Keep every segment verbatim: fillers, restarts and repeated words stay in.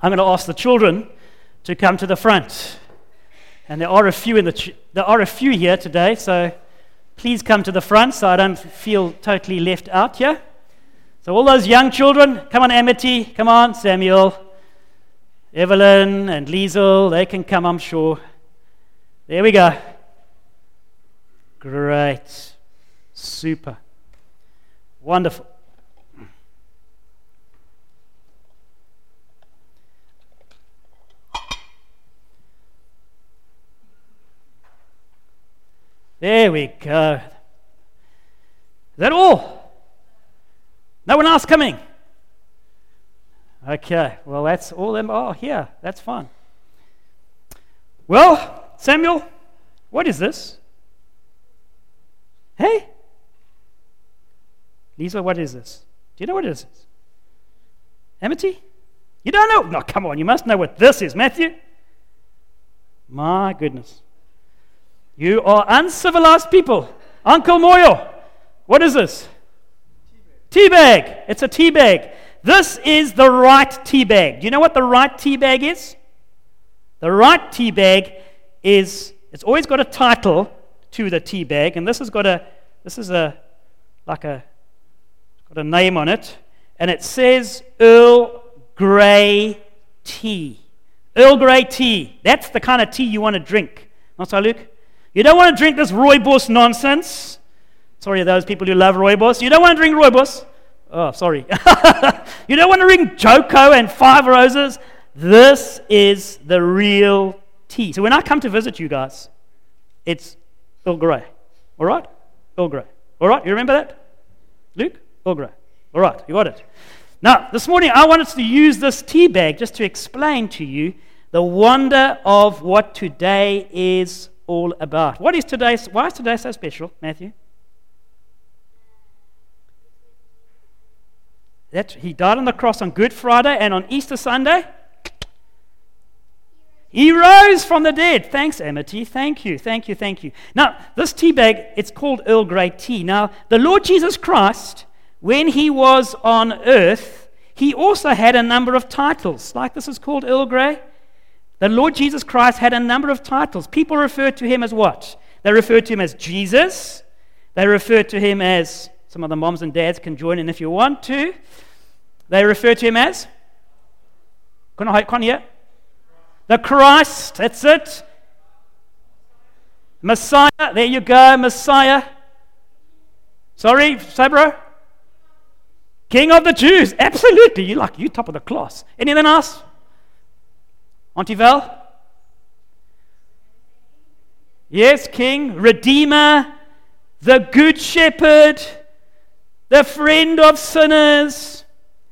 I'm going to ask the children to come to the front. And there are a few in the ch- there are a few here today, so please come to the front so I don't feel totally left out here. So all those young children, come on, Amity, come on, Samuel, Evelyn and Liesel, they can come, I'm sure. There we go. Great. Super. Wonderful. There we go. Is that all? No one else coming? Okay, well, that's all them are here. That's fine. Well, Samuel, what is this? Hey? Lisa, what is this? Do you know what it is? Amity? You don't know? No, come on, you must know what this is, Matthew. My goodness. You are uncivilized people. Uncle Moyo, what is this? Tea bag. Tea bag. It's a tea bag. This is the right tea bag. Do you know what the right tea bag is? The right tea bag is, it's always got a title to the tea bag, and this has got a, this is a, like a, got a name on it, and it says Earl Grey tea. Earl Grey tea. That's the kind of tea you want to drink. Not so, Luke? You don't want to drink this rooibos nonsense. Sorry, those people who love rooibos. You don't want to drink rooibos. Oh, sorry. You don't want to drink Joko and Five Roses. This is the real tea. So when I come to visit you guys, it's Earl Grey. All right? Earl Grey. All right? You remember that? Luke? Earl Grey. All right, you got it. Now, this morning I wanted to use this tea bag just to explain to you the wonder of what today is all about. What is today? Why is today so special, Matthew? That he died on the cross on Good Friday, and on Easter Sunday, he rose from the dead. Thanks, Amity. Thank you, thank you, thank you. Now, this tea bag, it's called Earl Grey tea. Now, the Lord Jesus Christ, when he was on earth, he also had a number of titles. Like this is called Earl Grey. The Lord Jesus Christ had a number of titles. People referred to him as what? They referred to him as Jesus. They referred to him as, some of the moms and dads can join in if you want to. They referred to him as, can I, can you? The Christ, that's it. Messiah, there you go, Messiah. Sorry, Sabro? King of the Jews, absolutely. You like, you top of the class. Anything else? Auntie Val? Yes, King, Redeemer, the Good Shepherd, the friend of sinners,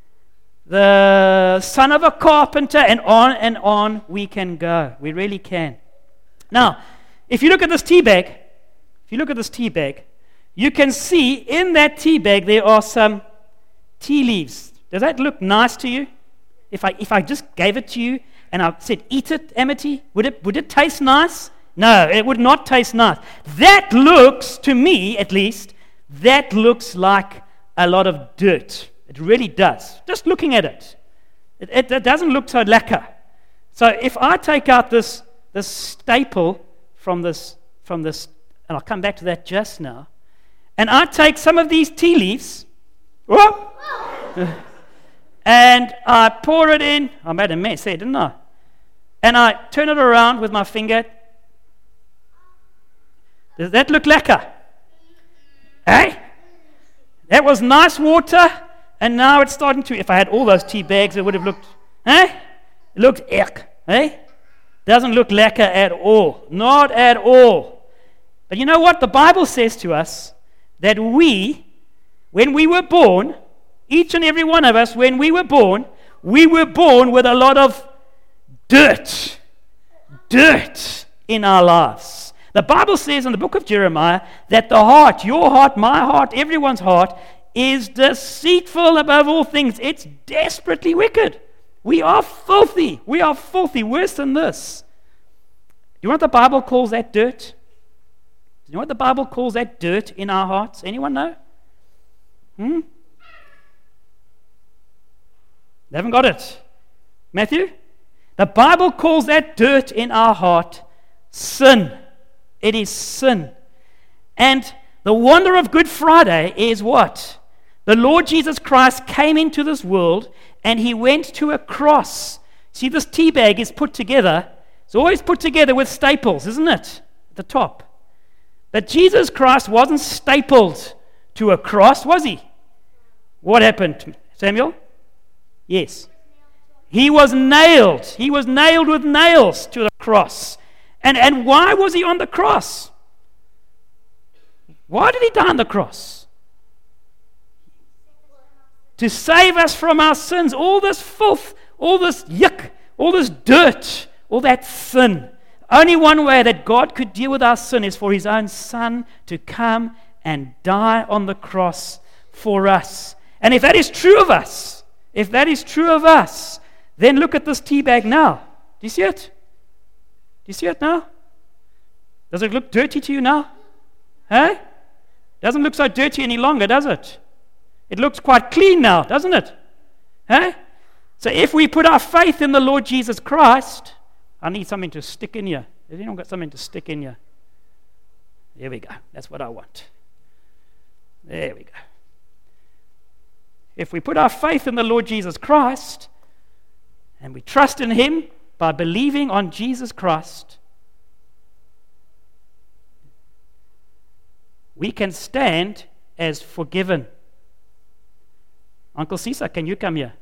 the son of a carpenter, and on and on we can go. We really can. Now, if you look at this tea bag, if you look at this tea bag, you can see in that tea bag there are some tea leaves. Does that look nice to you? If I if I just gave it to you and I said, eat it, Amity, would it would it taste nice? No, it would not taste nice. That looks, to me at least, that looks like a lot of dirt. It really does. Just looking at it. It, it, it doesn't look so lacquer. So if I take out this this staple from this, from this, and I'll come back to that just now, and I take some of these tea leaves, whoop, and I pour it in. I made a mess there, didn't I? And I turn it around with my finger. Does that look lacquer? Eh? That was nice water, and now it's starting to, if I had all those tea bags, it would have looked, eh? It looked eck, eh? Doesn't look lacquer at all. Not at all. But you know what? The Bible says to us that we, when we were born, each and every one of us, when we were born, we were born with a lot of dirt. Dirt in our lives. The Bible says in the book of Jeremiah that the heart, your heart, my heart, everyone's heart, is deceitful above all things. It's desperately wicked. We are filthy. We are filthy. Worse than this. Do you know what the Bible calls that dirt? Do you know what the Bible calls that dirt in our hearts? Anyone know? Hmm? They haven't got it. Matthew? The Bible calls that dirt in our heart sin. It is sin. And the wonder of Good Friday is what? The Lord Jesus Christ came into this world and he went to a cross. See, this tea bag is put together. It's always put together with staples, isn't it? At the top. But Jesus Christ wasn't stapled to a cross, was he? What happened, Samuel? Yes. He was nailed. He was nailed with nails to the cross. And, and why was he on the cross? Why did he die on the cross? To save us from our sins. All this filth, all this yuck, all this dirt, all that sin. Only one way that God could deal with our sin is for his own Son to come and die on the cross for us. And if that is true of us, if that is true of us, then look at this tea bag now. Do you see it? Do you see it now? Does it look dirty to you now? Hey? Doesn't look so dirty any longer, does it? It looks quite clean now, doesn't it? Hey? So if we put our faith in the Lord Jesus Christ, I need something to stick in here. Has anyone got something to stick in here? There we go. That's what I want. There we go. If we put our faith in the Lord Jesus Christ and we trust in him by believing on Jesus Christ, we can stand as forgiven. Uncle Caesar, can you come here?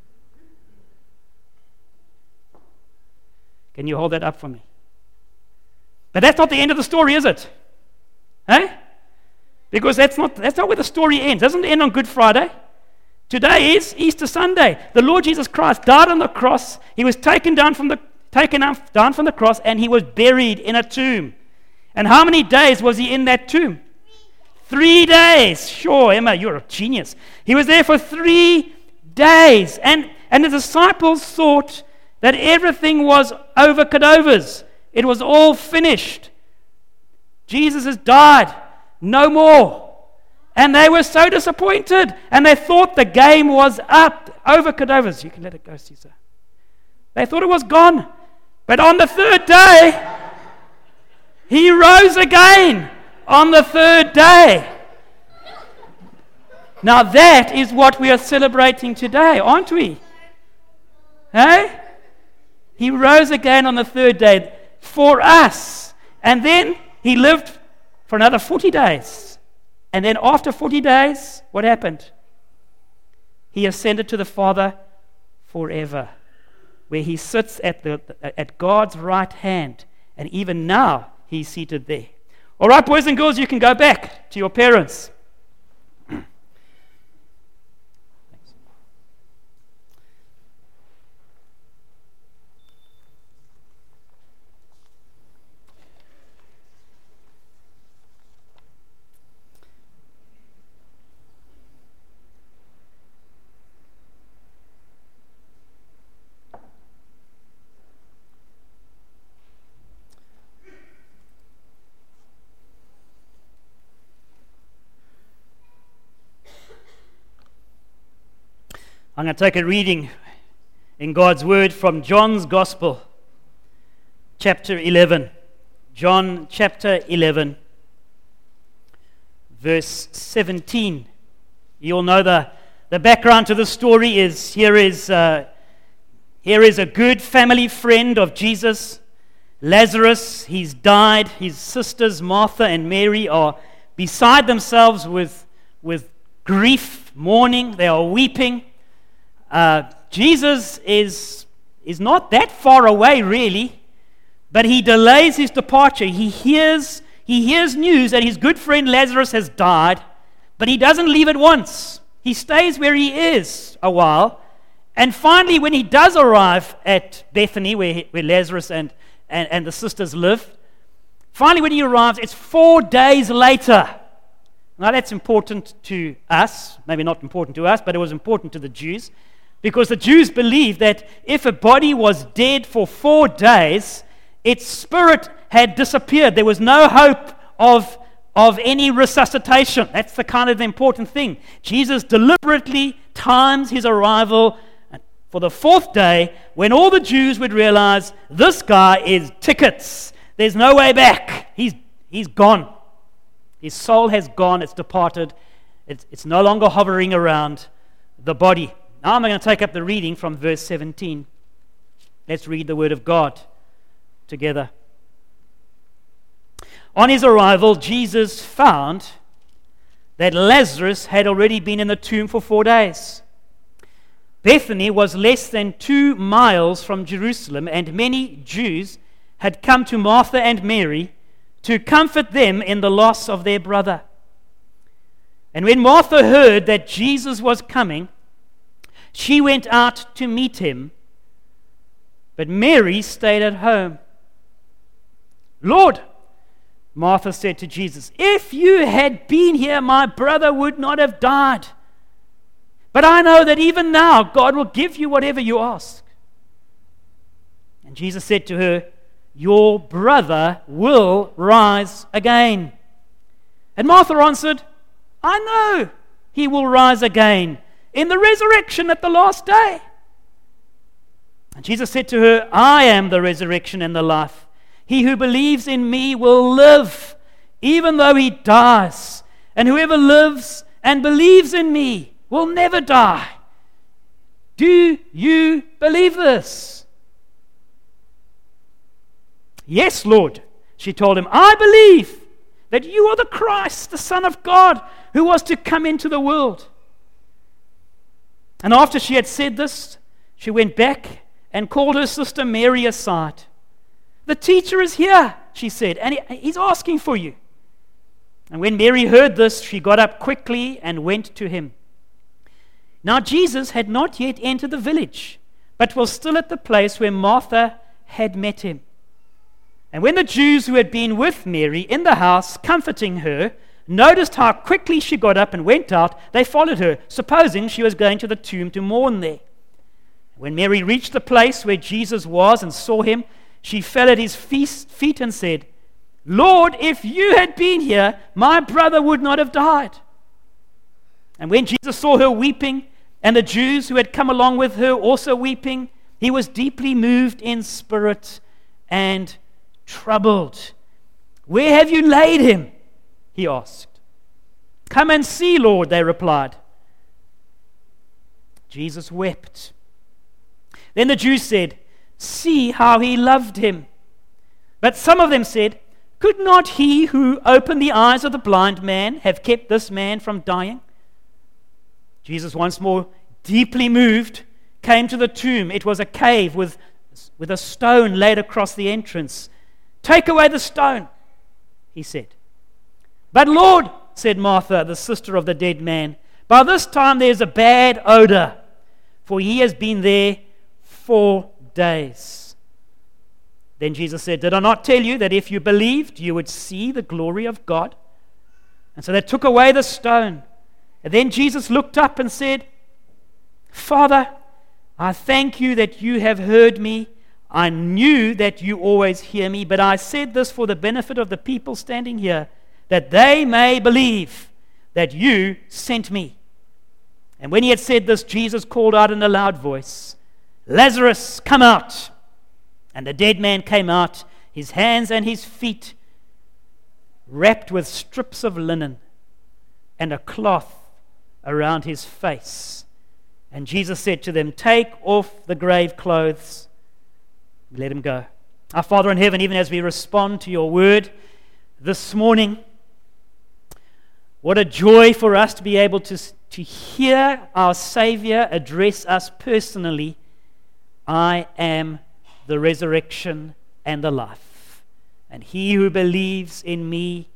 Can you hold that up for me? But that's not the end of the story, is it? Hey? Because that's not that's not where the story ends. It doesn't end on Good Friday. Today is Easter Sunday. The Lord Jesus Christ died on the cross. He was taken down from the taken down from the cross, and he was buried in a tomb. And how many days was he in that tomb? Three days. Sure, Emma, you're a genius. He was there for three days. And, and the disciples thought that everything was over cadovers. It was all finished. Jesus has died. No more. And they were so disappointed. And they thought the game was up. Over cadovers. You can let it go, Caesar. They thought it was gone. But on the third day, he rose again. On the third day. Now that is what we are celebrating today, aren't we? Hey? He rose again on the third day for us. And then he lived for another forty days. And then after forty days, what happened? He ascended to the Father forever, where he sits at the at God's right hand. And even now, he's seated there. All right, boys and girls, you can go back to your parents. I'm going to take a reading in God's Word from John's Gospel, chapter eleven. John chapter eleven, verse seventeen. You all know the, the background to the story is here is uh, here is a good family friend of Jesus, Lazarus. He's died. His sisters Martha and Mary are beside themselves with, with grief, mourning. They are weeping. Uh, Jesus is, is not that far away, really, but he delays his departure. He hears, he hears news that his good friend Lazarus has died, but he doesn't leave at once. He stays where he is a while, and finally, when he does arrive at Bethany, where, where Lazarus and, and, and the sisters live, finally when he arrives, it's four days later. Now that's important to us, maybe not important to us, but it was important to the Jews. Because the Jews believed that if a body was dead for four days, its spirit had disappeared. There was no hope of, of any resuscitation. That's the kind of important thing. Jesus deliberately times his arrival for the fourth day, when all the Jews would realize this guy is tickets. There's no way back. He's, he's gone. His soul has gone. It's departed. It's, it's no longer hovering around the body. Now I'm going to take up the reading from verse seventeen. Let's read the word of God together. On his arrival, Jesus found that Lazarus had already been in the tomb for four days. Bethany was less than two miles from Jerusalem, and many Jews had come to Martha and Mary to comfort them in the loss of their brother. And when Martha heard that Jesus was coming, she went out to meet him, but Mary stayed at home. "Lord," Martha said to Jesus, "if you had been here, my brother would not have died. But I know that even now God will give you whatever you ask." And Jesus said to her, "Your brother will rise again." And Martha answered, "I know he will rise again in the resurrection at the last day." And Jesus said to her, "I am the resurrection and the life. He who believes in me will live, even though he dies. And whoever lives and believes in me will never die. Do you believe this?" "Yes, Lord," she told him, "I believe that you are the Christ, the Son of God, who was to come into the world." And after she had said this, she went back and called her sister Mary aside. "The teacher is here," she said, "and he's asking for you." And when Mary heard this, she got up quickly and went to him. Now Jesus had not yet entered the village, but was still at the place where Martha had met him. And when the Jews who had been with Mary in the house, comforting her, noticed how quickly she got up and went out, they followed her, supposing she was going to the tomb to mourn there. When Mary reached the place where Jesus was and saw him, she fell at his feet and said, "Lord, if you had been here, my brother would not have died." And when Jesus saw her weeping, and the Jews who had come along with her also weeping, he was deeply moved in spirit and troubled. "Where have you laid him?" he asked. "Come and see, Lord," they replied. Jesus wept. Then the Jews said, "See how he loved him." But some of them said, "Could not he who opened the eyes of the blind man have kept this man from dying?" Jesus, once more deeply moved, came to the tomb. It was a cave with, with a stone laid across the entrance. "Take away the stone," he said. "But Lord," said Martha, the sister of the dead man, "by this time there is a bad odor, for he has been there four days." Then Jesus said, "Did I not tell you that if you believed, you would see the glory of God?" And so they took away the stone. And then Jesus looked up and said, "Father, I thank you that you have heard me. I knew that you always hear me, but I said this for the benefit of the people standing here, that they may believe that you sent me." And when he had said this, Jesus called out in a loud voice, "Lazarus, come out!" And the dead man came out, his hands and his feet wrapped with strips of linen, and a cloth around his face. And Jesus said to them, "Take off the grave clothes, let him go." Our Father in heaven, even as we respond to your word this morning, what a joy for us to be able to, to hear our Savior address us personally. "I am the resurrection and the life, and he who believes in me,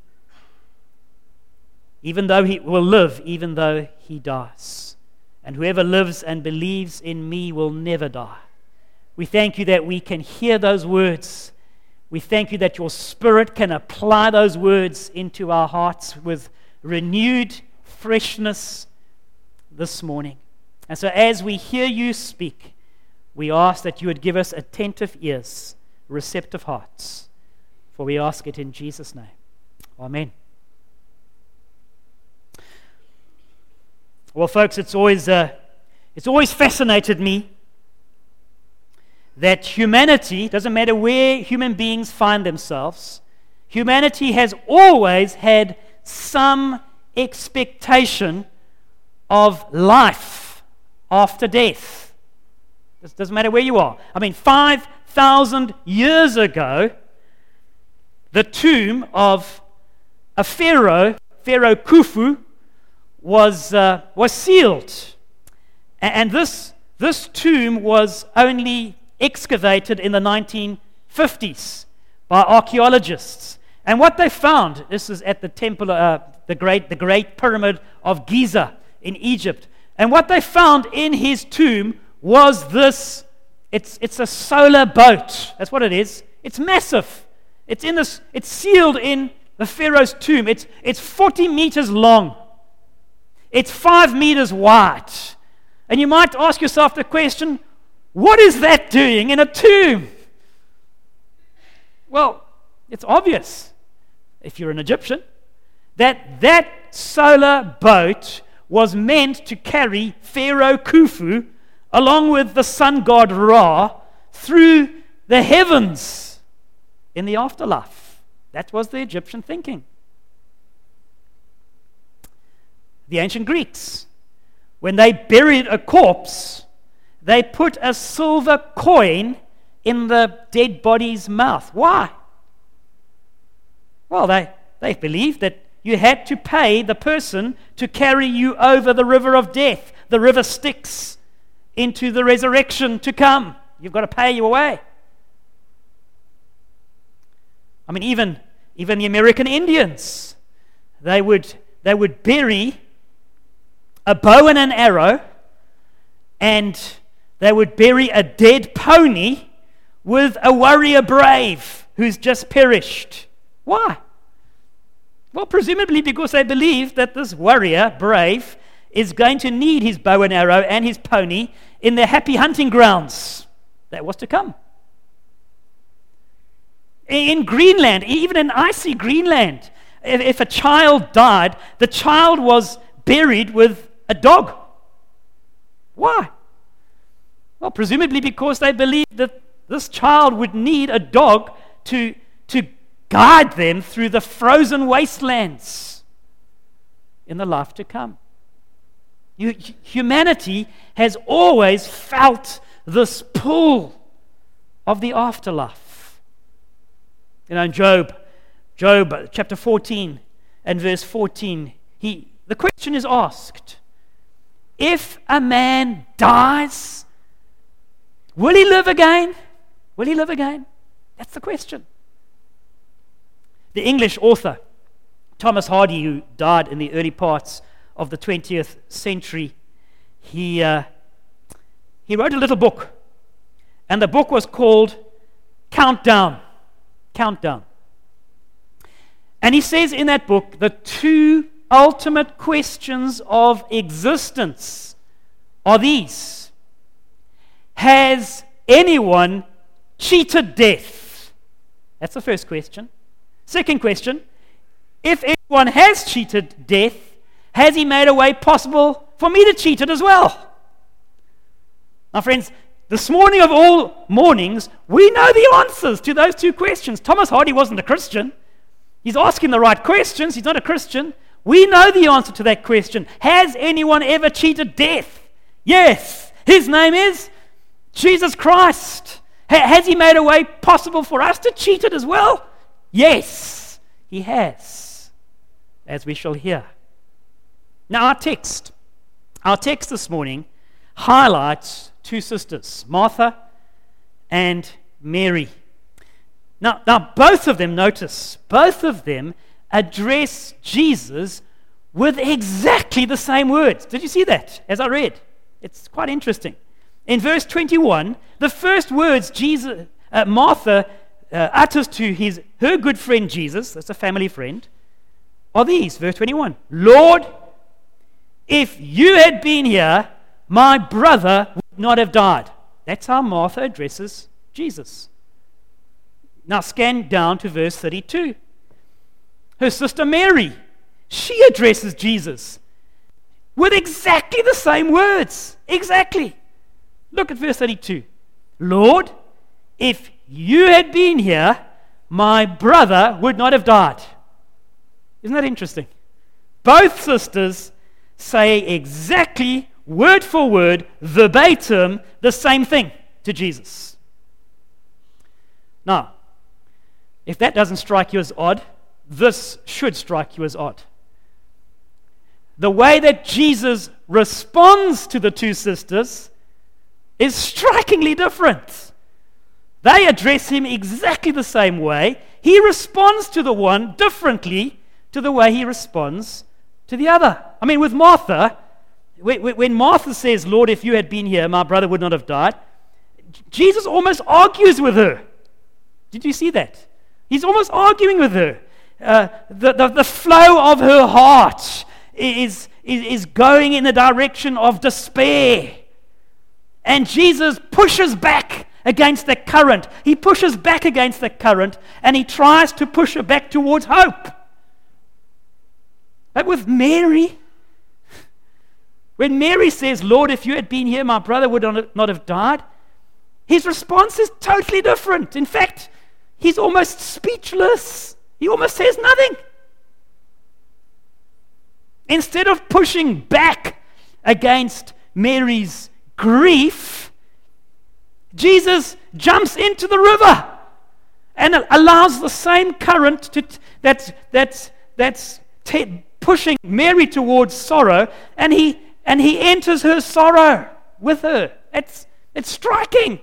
even though he will live, even though he dies. And whoever lives and believes in me will never die." We thank you that we can hear those words. We thank you that your Spirit can apply those words into our hearts with renewed freshness this morning. And so as we hear you speak, we ask that you would give us attentive ears, receptive hearts. For we ask it in Jesus' name. Amen. Well, folks, it's always uh, it's always fascinated me that humanity, doesn't matter where human beings find themselves, humanity has always had some expectation of life after death. It doesn't matter where you are. I mean, five thousand years ago, the tomb of a pharaoh, Pharaoh Khufu, was uh, was sealed, and this this tomb was only excavated in the nineteen fifties by archaeologists. And what they found, this is at the temple, uh, the great the Great Pyramid of Giza in Egypt, and what they found in his tomb was this. It's it's a solar boat. That's what it is. It's massive. It's in this. It's sealed in the Pharaoh's tomb. It's it's forty meters long. It's five meters wide. And you might ask yourself the question, what is that doing in a tomb? Well, it's obvious, if you're an Egyptian, that that solar boat was meant to carry Pharaoh Khufu along with the sun god Ra through the heavens in the afterlife. That was the Egyptian thinking. The ancient Greeks, when they buried a corpse, they put a silver coin in the dead body's mouth. Why? Well, they, they believed that you had to pay the person to carry you over the river of death, the river Styx, into the resurrection to come. You've got to pay your way. I mean, even, even the American Indians, they would, they would bury a bow and an arrow, and they would bury a dead pony with a warrior brave who's just perished. Why? Well, presumably because they believed that this warrior brave is going to need his bow and arrow and his pony in their happy hunting grounds. That was to come. In Greenland, even in icy Greenland, if, if a child died, the child was buried with a dog. Why? Well, presumably because they believed that this child would need a dog to, to guide them through the frozen wastelands in the life to come. You, humanity has always felt this pull of the afterlife. You know, in Job, Job chapter fourteen and verse fourteen, he, the question is asked, if a man dies, will he live again? Will he live again? That's the question. The English author, Thomas Hardy, who died in the early parts of the twentieth century, he, uh, he wrote a little book, and the book was called Countdown. Countdown. And he says in that book, the two ultimate questions of existence are these. Has anyone cheated death? That's the first question. Second question, if anyone has cheated death, has he made a way possible for me to cheat it as well? Now, friends, this morning of all mornings, we know the answers to those two questions. Thomas Hardy wasn't a Christian. He's asking the right questions. He's not a Christian. We know the answer to that question. Has anyone ever cheated death? Yes. His name is Jesus Christ. Ha- has he made a way possible for us to cheat it as well? Yes, he has, as we shall hear. Now our text, our text this morning highlights two sisters, Martha and Mary. Now, now both of them, notice, both of them address Jesus with exactly the same words. Did you see that as I read? It's quite interesting. In verse twenty-one, the first words Jesus, uh, Martha uh, utters to his her good friend Jesus, that's a family friend, are these, verse twenty-one. Lord, if you had been here, my brother would not have died. That's how Martha addresses Jesus. Now scan down to verse thirty-two. Her sister Mary, she addresses Jesus with exactly the same words. Exactly. Look at verse thirty-two. Lord, if you had been here, my brother would not have died. Isn't that interesting? Both sisters say exactly, word for word, verbatim, the same thing to Jesus. Now, if that doesn't strike you as odd, this should strike you as odd. The way that Jesus responds to the two sisters is strikingly different. They address him exactly the same way. He responds to the one differently to the way he responds to the other. I mean, with Martha, when Martha says, Lord, if you had been here, my brother would not have died, Jesus almost argues with her. Did you see that? He's almost arguing with her. Uh, the, the, the flow of her heart is, is, is going in the direction of despair. And Jesus pushes back against the current. He pushes back against the current, and he tries to push her back towards hope. But with Mary, when Mary says, Lord, if you had been here, my brother would not have died, his response is totally different. In fact, he's almost speechless. He almost says nothing. Instead of pushing back against Mary's grief, Jesus jumps into the river and allows the same current to t- that's that's that's t- pushing Mary towards sorrow, and he and he enters her sorrow with her. It's it's striking.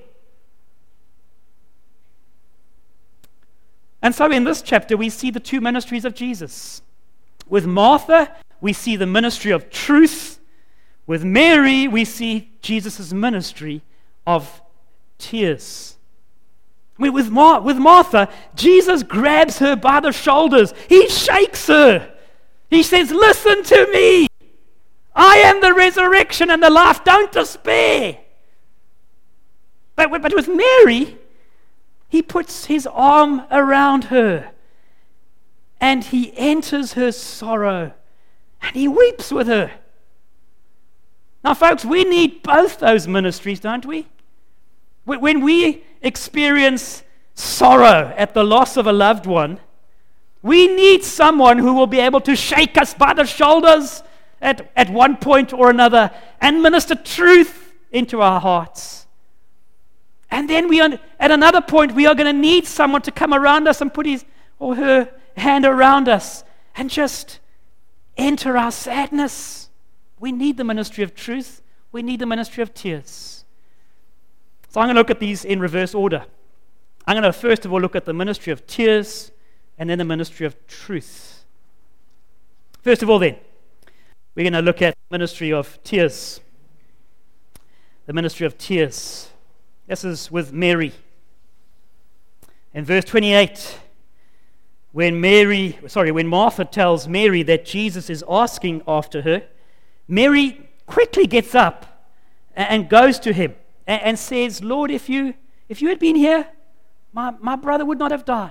And so in this chapter we see the two ministries of Jesus. With Martha, we see the ministry of truth. With Mary, we see Jesus' ministry of tears. I mean, with, Mar- with Martha, Jesus grabs her by the shoulders. He shakes her. He says, listen to me. I am the resurrection and the life. Don't despair. But, but with Mary, he puts his arm around her and he enters her sorrow and he weeps with her. Now, folks, we need both those ministries, don't we? When we experience sorrow at the loss of a loved one, we need someone who will be able to shake us by the shoulders at, at one point or another and minister truth into our hearts. And then we, at another point, we are going to need someone to come around us and put his or her hand around us and just enter our sadness. We need the ministry of truth. We need the ministry of tears. So I'm going to look at these in reverse order. I'm going to first of all look at the ministry of tears and then the ministry of truth. First of all then, we're going to look at the ministry of tears. The ministry of tears. This is with Mary. In verse twenty-eight, when Mary, sorry, when Martha tells Mary that Jesus is asking after her, Mary quickly gets up and goes to him and says, Lord, if you if you had been here, my, my brother would not have died.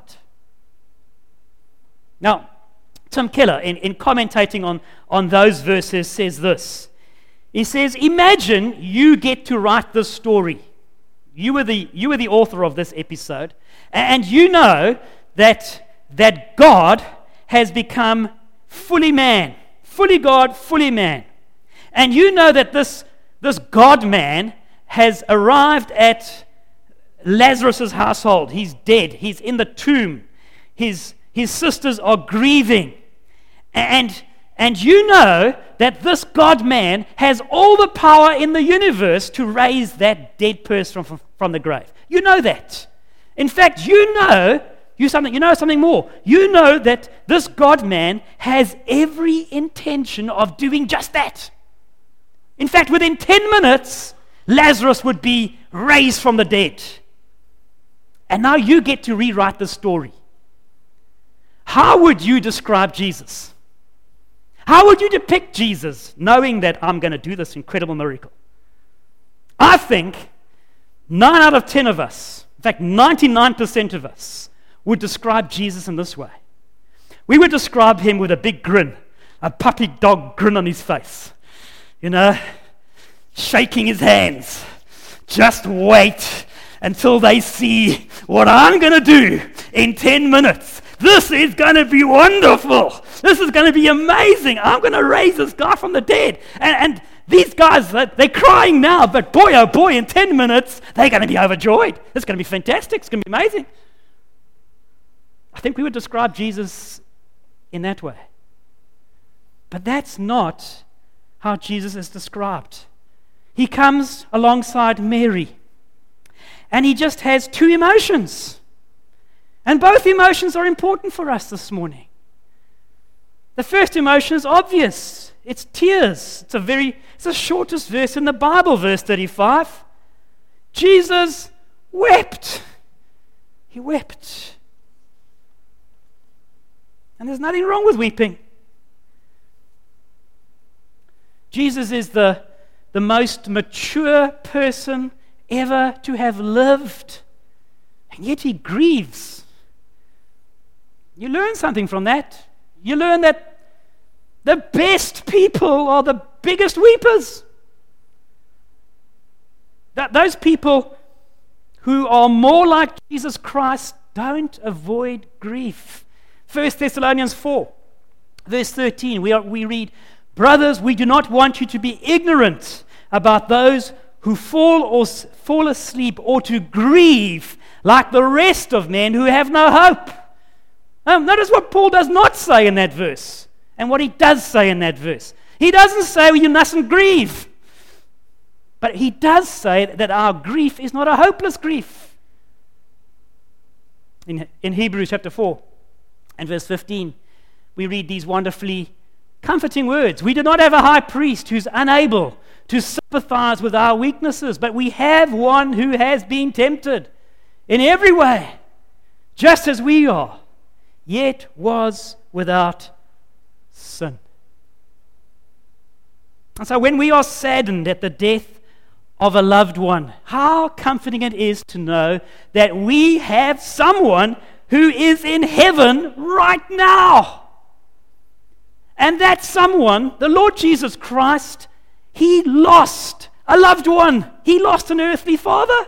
Now, Tim Keller, in, in commentating on, on those verses, says this. He says, imagine you get to write this story. You were the, you were the author of this episode, and you know that, that God has become fully man, fully God, fully man. And you know that this, this God-man has arrived at Lazarus' household. He's dead. He's in the tomb. His, his sisters are grieving. And, and you know that this God-man has all the power in the universe to raise that dead person from, from the grave. You know that. In fact, you know, you, something, you know something more. You know that this God-man has every intention of doing just that. In fact, within ten minutes, Lazarus would be raised from the dead. And now you get to rewrite the story. How would you describe Jesus? How would you depict Jesus, knowing that I'm going to do this incredible miracle? I think nine out of ten of us, in fact, ninety-nine percent of us, would describe Jesus in this way. We would describe him with a big grin, a puppy dog grin on his face. You know, shaking his hands. Just wait until they see what I'm going to do in ten minutes. This is going to be wonderful. This is going to be amazing. I'm going to raise this guy from the dead. And, and these guys, they're crying now, but boy, oh boy, in ten minutes, they're going to be overjoyed. It's going to be fantastic. It's going to be amazing. I think we would describe Jesus in that way. But that's not how Jesus is described. He comes alongside Mary, and he just has two emotions. And both emotions are important for us this morning. The first emotion is obvious. It's tears. It's a very, it's the shortest verse in the Bible, verse thirty-five. Jesus wept. He wept. And there's nothing wrong with weeping. Jesus is the, the most mature person ever to have lived, and yet he grieves. You learn something from that. You learn that the best people are the biggest weepers. That those people who are more like Jesus Christ don't avoid grief. First Thessalonians four, verse thirteen, we, are, we read, "Brothers, we do not want you to be ignorant about those who fall or fall asleep, or to grieve like the rest of men who have no hope." Um, notice what Paul does not say in that verse, and what he does say in that verse. He doesn't say, well, you mustn't grieve. But he does say that our grief is not a hopeless grief. In, in Hebrews chapter four and verse fifteen, we read these wonderfully comforting words. "We do not have a high priest who's unable to sympathize with our weaknesses, but we have one who has been tempted in every way, just as we are, yet was without sin." And so when we are saddened at the death of a loved one, how comforting it is to know that we have someone who is in heaven right now. And that someone, the Lord Jesus Christ, he lost a loved one. He lost an earthly father.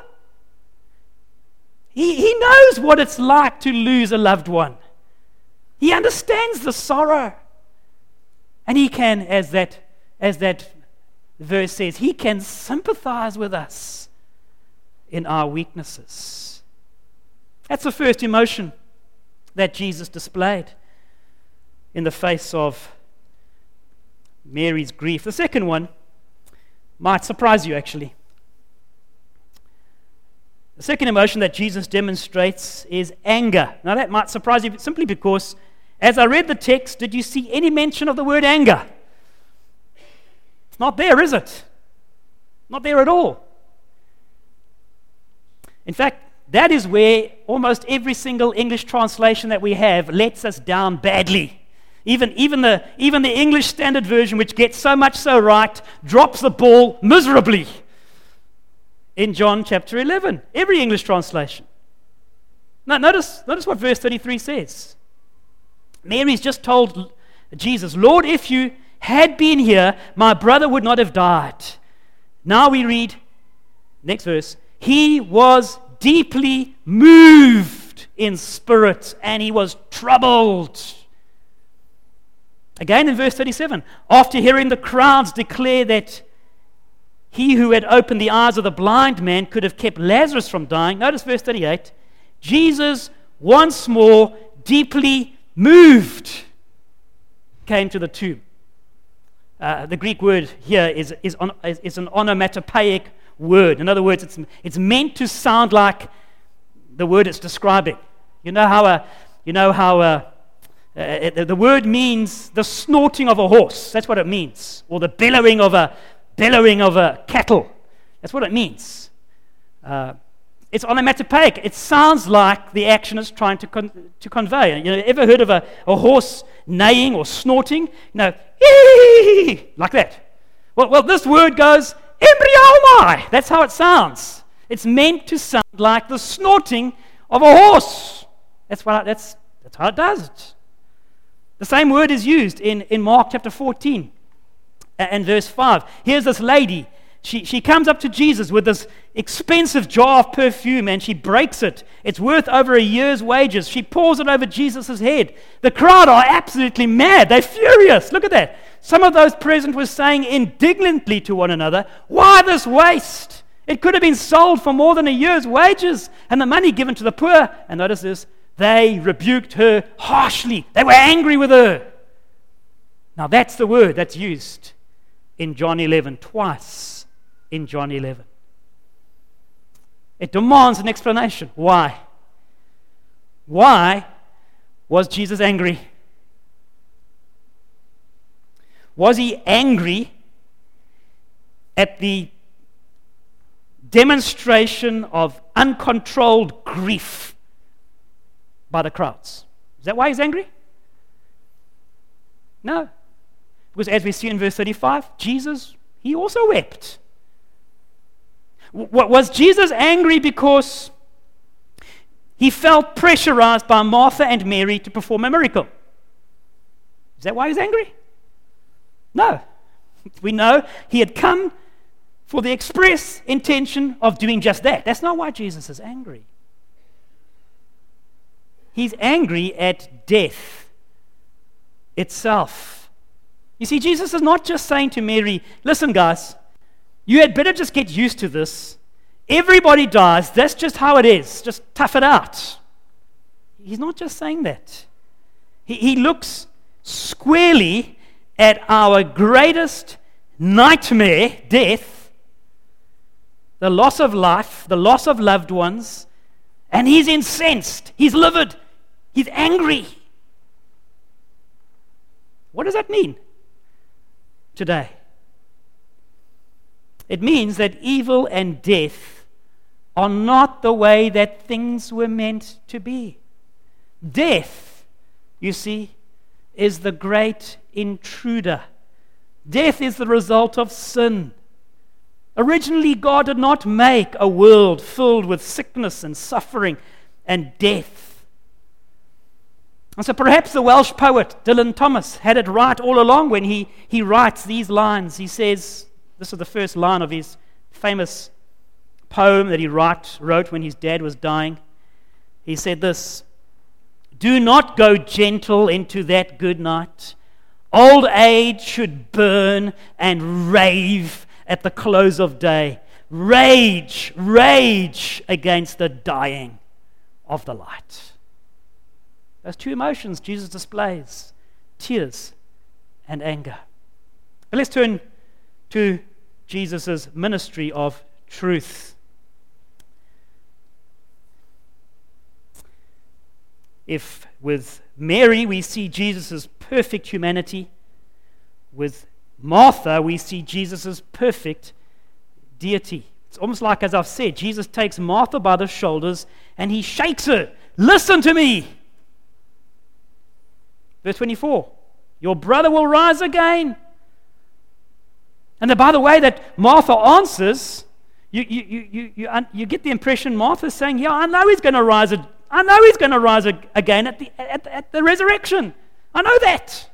He, he knows what it's like to lose a loved one. He understands the sorrow. And he can, as that, as that verse says, he can sympathize with us in our weaknesses. That's the first emotion that Jesus displayed in the face of Mary's grief. The second one might surprise you, actually. The second emotion that Jesus demonstrates is anger. Now, that might surprise you simply because, as I read the text, did you see any mention of the word anger? It's not there, is it? Not there at all. In fact, that is where almost every single English translation that we have lets us down badly. Even, even, the, even the English Standard Version, which gets so much so right, drops the ball miserably in John chapter eleven. Every English translation. Now, notice, notice what verse thirty-three says. Mary's just told Jesus, "Lord, if you had been here, my brother would not have died." Now we read, next verse, "He was deeply moved in spirit, and he was troubled." Again in verse thirty-seven, after hearing the crowds declare that he who had opened the eyes of the blind man could have kept Lazarus from dying, notice verse thirty-eight, Jesus once more deeply moved came to the tomb. Uh, the Greek word here is, is, on, is, is an onomatopoeic word. In other words, it's, it's meant to sound like the word it's describing. You know how a, you know how a, Uh, it, the word means the snorting of a horse. That's what it means. Or the bellowing of a bellowing of a cattle. That's what it means. Uh, it's onomatopoeic. It sounds like the action is trying to con- to convey. You know, ever heard of a, a horse neighing or snorting? You know, like that. Well, well, this word goes embryomai. That's how it sounds. It's meant to sound like the snorting of a horse. That's what. I, that's that's how it does it. The same word is used in, in Mark chapter fourteen and verse five. Here's this lady. She, she comes up to Jesus with this expensive jar of perfume and she breaks it. It's worth over a year's wages. She pours it over Jesus' head. The crowd are absolutely mad. They're furious. Look at that. Some of those present were saying indignantly to one another, "Why this waste? It could have been sold for more than a year's wages and the money given to the poor." And notice this, they rebuked her harshly. They were angry with her. Now that's the word that's used in John eleven, twice in John eleven. It demands an explanation. Why? Why was Jesus angry? Was he angry at the demonstration of uncontrolled grief by the crowds? Is that why he's angry? No. Because as we see in verse thirty-five, Jesus, he also wept. W- was Jesus angry because he felt pressurized by Martha and Mary to perform a miracle? Is that why he's angry? No. We know he had come for the express intention of doing just that. That's not why Jesus is angry. He's angry at death itself. You see, Jesus is not just saying to Mary, "Listen, guys, you had better just get used to this. Everybody dies. That's just how it is. Just tough it out." He's not just saying that. He, he looks squarely at our greatest nightmare, death, the loss of life, the loss of loved ones, and he's incensed. He's livid. He's angry. What does that mean today? It means that evil and death are not the way that things were meant to be. Death, you see, is the great intruder. Death is the result of sin. Originally, God did not make a world filled with sickness and suffering and death. And so perhaps the Welsh poet Dylan Thomas had it right all along when he, he writes these lines. He says, this is the first line of his famous poem that he write, wrote when his dad was dying. He said this, "Do not go gentle into that good night. Old age should burn and rave at the close of day. Rage, rage against the dying of the light." Those two emotions Jesus displays, tears and anger. But let's turn to Jesus' ministry of truth. If with Mary we see Jesus' perfect humanity, with Martha we see Jesus' perfect deity. It's almost like, as I've said, Jesus takes Martha by the shoulders and he shakes her. "Listen to me." Verse twenty-four, "Your brother will rise again." And then, by the way that Martha answers, you, you, you, you, you, you get the impression Martha's saying, "Yeah, I know he's going to rise. I know he's going to rise again at the, at, at the resurrection. I know that."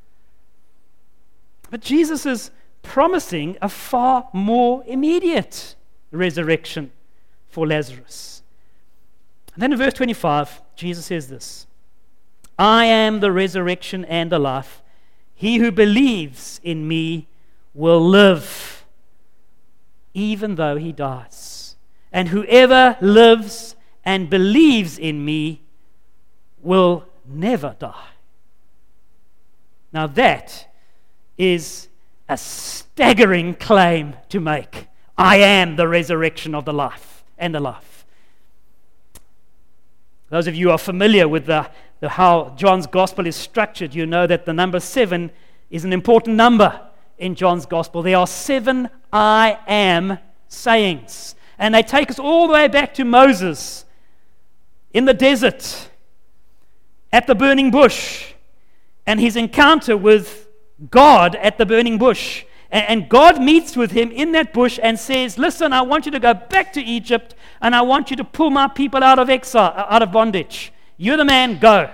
But Jesus is promising a far more immediate resurrection for Lazarus. And then in verse twenty-five, Jesus says this, "I am the resurrection and the life. He who believes in me will live, even though he dies. And whoever lives and believes in me will never die." Now that is a staggering claim to make. I am the resurrection of the life and the life. Those of you who are familiar with the, the how John's gospel is structured, you know that the number seven is an important number in John's gospel. There are seven I am sayings, and they take us all the way back to Moses in the desert, at the burning bush, and his encounter with God at the burning bush. And God meets with him in that bush and says, "Listen, I want you to go back to Egypt, and I want you to pull my people out of exile, out of bondage. You're the man, go."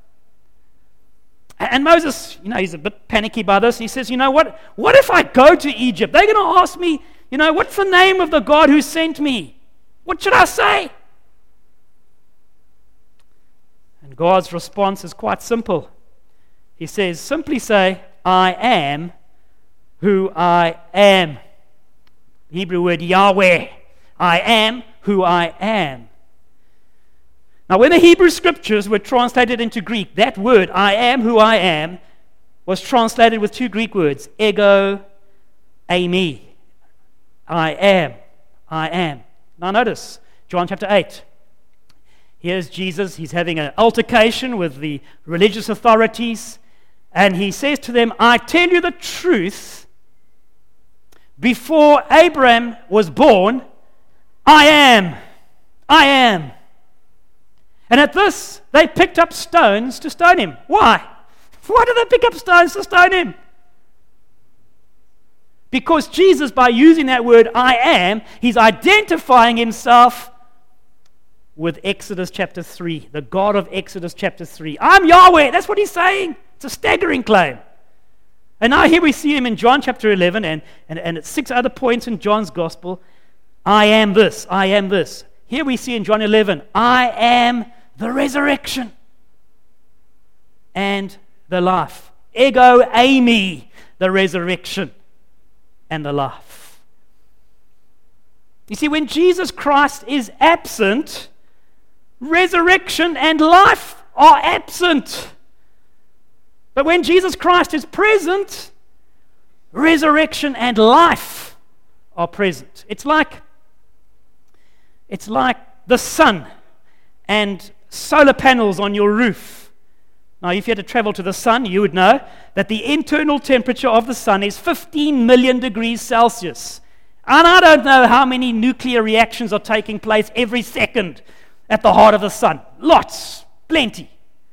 And Moses, you know, he's a bit panicky by this. He says, "You know what? What if I go to Egypt? They're going to ask me, You know, what's the name of the God who sent me? What should I say? And God's response is quite simple. He says, simply say, I am who I am. The Hebrew word Yahweh. I am who I am. Now, when the Hebrew scriptures were translated into Greek, that word, I am who I am, was translated with two Greek words, ego, eimi. I am, I am. Now notice, John chapter eight. Here's Jesus, he's having an altercation with the religious authorities, and he says to them, I tell you the truth, before Abraham was born, I am, I am. And at this, they picked up stones to stone him. Why? Why did they pick up stones to stone him? Because Jesus, by using that word, I am, he's identifying himself with Exodus chapter three, the God of Exodus chapter three. I'm Yahweh. That's what he's saying. It's a staggering claim. And now here we see him in John chapter eleven and, and, and at six other points in John's gospel. I am this. I am this. Here we see in John eleven, I am the resurrection and the life. Ego eimi, the resurrection and the life. You see, when Jesus Christ is absent, resurrection and life are absent. But when Jesus Christ is present, resurrection and life are present. It's like it's like the sun and solar panels on your roof. Now, if you had to travel to the sun, you would know that the internal temperature of the sun is fifteen million degrees Celsius. And I don't know how many nuclear reactions are taking place every second at the heart of the sun. Lots, plenty.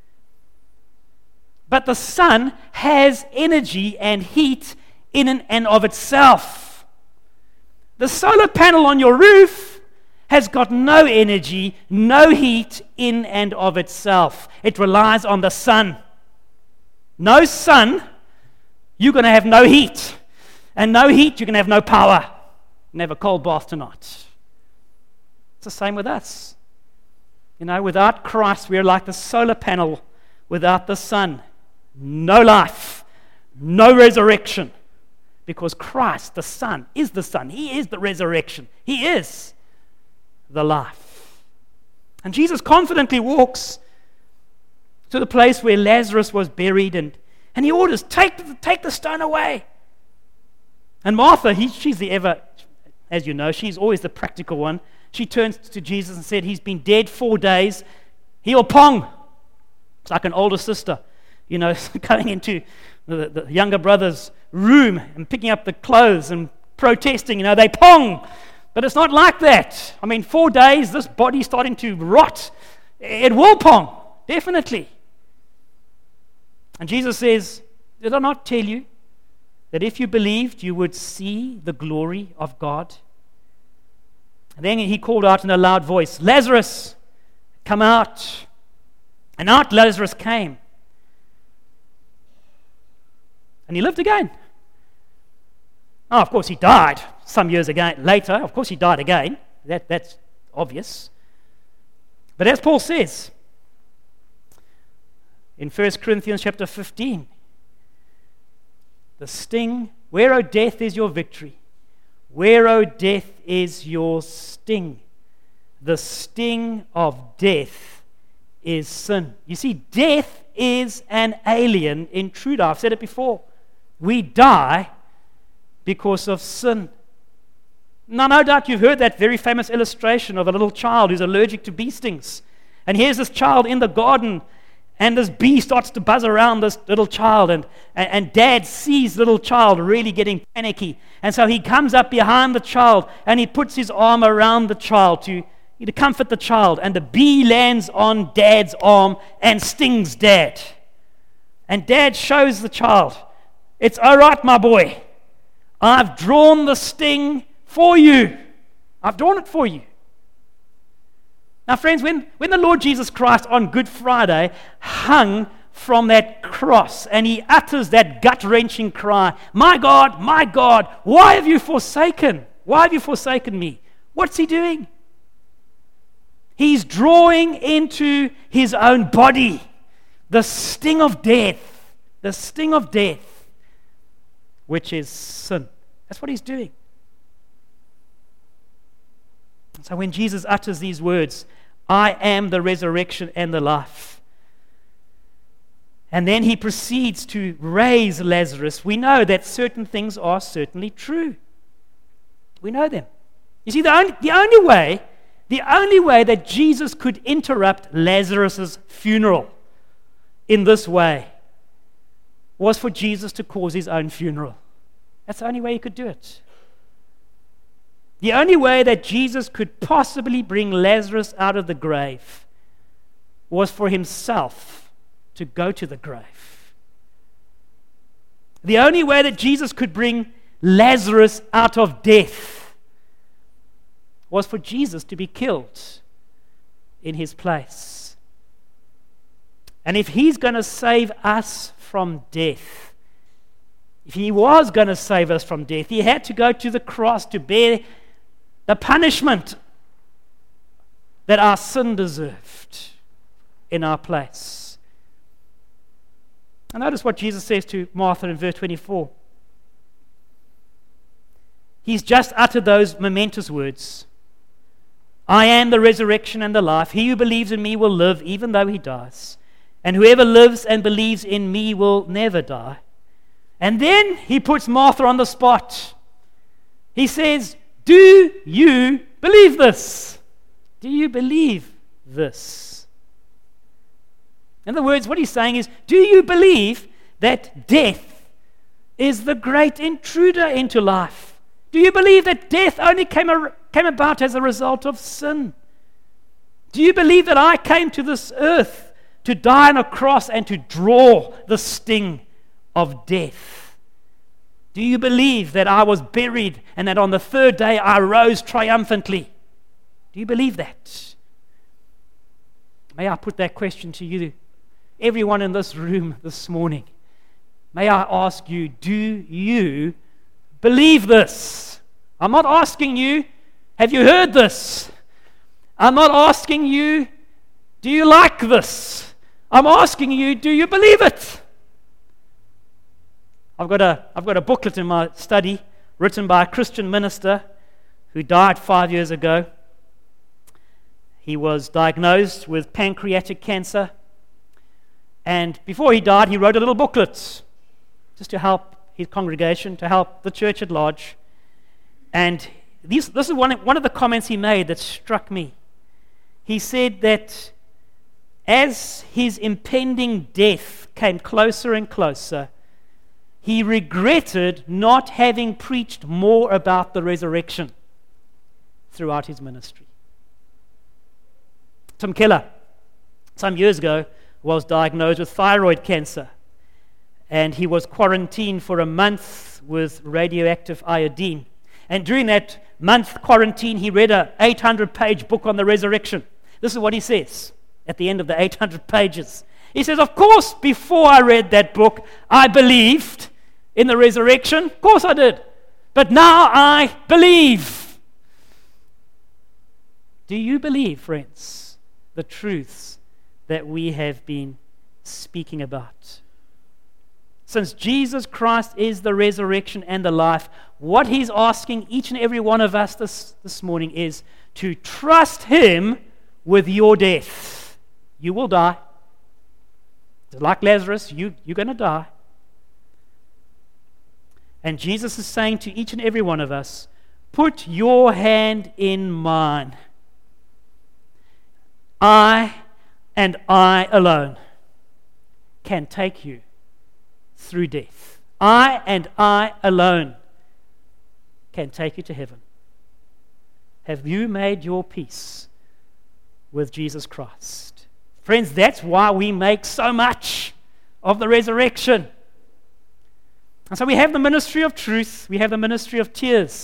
But the sun has energy and heat in and of itself. The solar panel on your roof has got no energy, no heat in and of itself. It relies on the sun. No sun, you're going to have no heat. And no heat, you're going to have no power. You can have a cold bath tonight. It's the same with us. You know, without Christ, we're like the solar panel without the sun. No life, no resurrection. Because Christ, the Son, is the Son. He is the resurrection. He is the life. And Jesus confidently walks to the place where Lazarus was buried, and, and he orders, take the, take the stone away. And Martha, he, she's the ever, as you know, she's always the practical one. She turns to Jesus and said, he's been dead four days. He'll pong. It's like an older sister, you know, going into the, the younger brother's room and picking up the clothes and protesting, you know, they pong. But it's not like that. I mean, four days, this body's starting to rot. It will pong, definitely. And Jesus says, did I not tell you that if you believed, you would see the glory of God? And then he called out in a loud voice, Lazarus, come out. And out Lazarus came. And he lived again. Oh, of course, he died some years ago, later. Of course, he died again. That, that's obvious. But as Paul says in First Corinthians chapter fifteen, the sting, where, O death, is your victory? Where, O death, is your sting? The sting of death is sin. You see, death is an alien intruder. I've said it before. We die because of sin. Now, no doubt you've heard that very famous illustration of a little child who's allergic to bee stings. And here's this child in the garden, and this bee starts to buzz around this little child, and, and, and dad sees the little child really getting panicky. And so he comes up behind the child, and he puts his arm around the child to, to comfort the child. And the bee lands on dad's arm and stings dad. And dad shows the child, it's all right, my boy. I've drawn the sting for you. I've drawn it for you. Now, friends, when, when the Lord Jesus Christ on Good Friday hung from that cross and he utters that gut-wrenching cry, my God, my God, why have you forsaken why have you forsaken me? What's he doing? He's drawing into his own body the sting of death, the sting of death, which is sin. That's what he's doing. So when Jesus utters these words, I am the resurrection and the life, and then he proceeds to raise Lazarus, we know that certain things are certainly true. We know them. You see, the only, the only way, the only way that Jesus could interrupt Lazarus' funeral in this way was for Jesus to cause his own funeral. That's the only way he could do it. The only way that Jesus could possibly bring Lazarus out of the grave was for himself to go to the grave. The only way that Jesus could bring Lazarus out of death was for Jesus to be killed in his place. And if he's going to save us from death, if he was going to save us from death, he had to go to the cross to bear the punishment that our sin deserved in our place. And notice what Jesus says to Martha in verse twenty-four. He's just uttered those momentous words. I am the resurrection and the life. He who believes in me will live even though he dies. And whoever lives and believes in me will never die. And then he puts Martha on the spot. He says, do you believe this? Do you believe this? In other words, what he's saying is, do you believe that death is the great intruder into life? Do you believe that death only came, a, came about as a result of sin? Do you believe that I came to this earth to die on a cross and to draw the sting of death? Do you believe that I was buried and that on the third day I rose triumphantly? Do you believe that? May I put that question to you, everyone in this room this morning. May I ask you, do you believe this? I'm not asking you, have you heard this? I'm not asking you, do you like this? I'm asking you, do you believe it? I've got a, I've got a booklet in my study written by a Christian minister who died five years ago. He was diagnosed with pancreatic cancer. And before he died, he wrote a little booklet just to help his congregation, to help the church at large. And these, this is one, one of the comments he made that struck me. He said that as his impending death came closer and closer, he regretted not having preached more about the resurrection throughout his ministry. Tim Keller, some years ago, was diagnosed with thyroid cancer, and he was quarantined for a month with radioactive iodine. And during that month quarantine, he read an eight hundred page book on the resurrection. This is what he says at the end of the eight hundred pages. He says, of course, before I read that book, I believed in the resurrection. Of course I did. But now I believe. Do you believe, friends, the truths that we have been speaking about? Since Jesus Christ is the resurrection and the life, what he's asking each and every one of us this, this morning is to trust him with your death. You will die. Like Lazarus, you, you're going to die. And Jesus is saying to each and every one of us, put your hand in mine. I and I alone can take you through death. I and I alone can take you to heaven. Have you made your peace with Jesus Christ? Friends, that's why we make so much of the resurrection. And so we have the ministry of truth, we have the ministry of tears.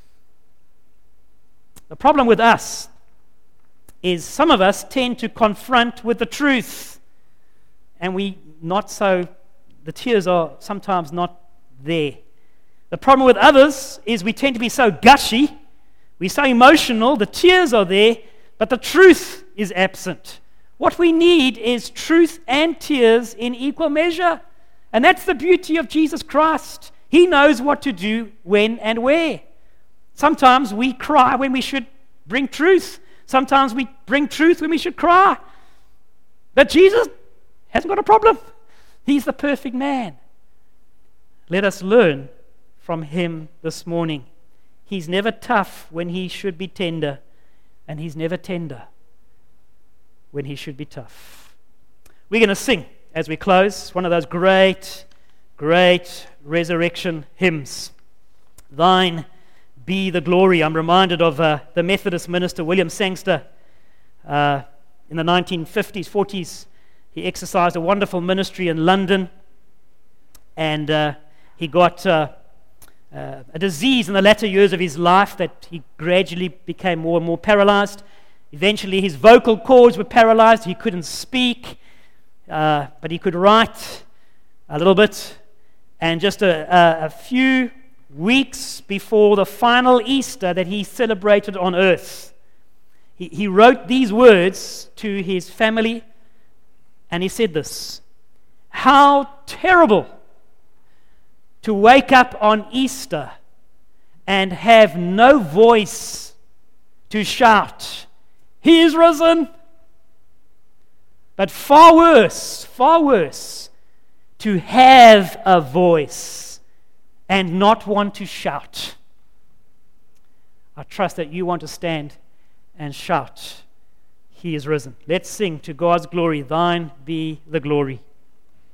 The problem with us is some of us tend to confront with the truth, and we not so, the tears are sometimes not there. The problem with others is we tend to be so gushy, we're so emotional, the tears are there, but the truth is absent. What we need is truth and tears in equal measure. And that's the beauty of Jesus Christ. He knows what to do, when and where. Sometimes we cry when we should bring truth. Sometimes we bring truth when we should cry. But Jesus hasn't got a problem. He's the perfect man. Let us learn from him this morning. He's never tough when he should be tender, and he's never tender when he should be tough. We're going to sing as we close one of those great, great resurrection hymns. Thine be the glory. I'm reminded of uh, the Methodist minister William Sangster. Uh, in the nineteen fifties, forties, he exercised a wonderful ministry in London, and uh, he got uh, uh, a disease in the latter years of his life that he gradually became more and more paralyzed. Eventually his vocal cords were paralyzed. He couldn't speak, uh, but he could write a little bit. And just a, a, a few weeks before the final Easter that he celebrated on earth, he, he wrote these words to his family, and he said this: "How terrible to wake up on Easter and have no voice to shout, 'He is risen!' But far worse, far worse, to have a voice and not want to shout." I trust that you want to stand and shout, "He is risen." Let's sing to God's glory. Thine be the glory.